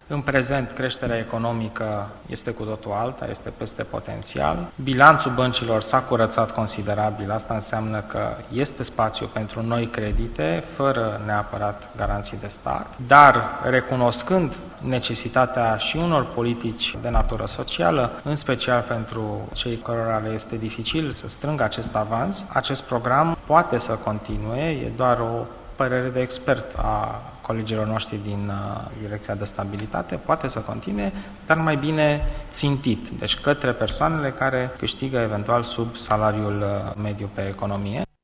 În prezent, creșterea economică este cu totul alta, este peste potențial. Bilanțul băncilor s-a curățat considerabil, asta înseamnă că este spațiu pentru noi credite, fără neapărat garanții de stat, dar recunoscând necesitatea și unor politici de natură socială, în special pentru cei cărora le este dificil să strângă acest avans, acest program poate să continue, e doar o părere de expert a colegilor noștri din Direcția de Stabilitate, poate să continue, dar mai bine țintit, deci către persoanele care câștigă eventual sub salariul mediu pe economie.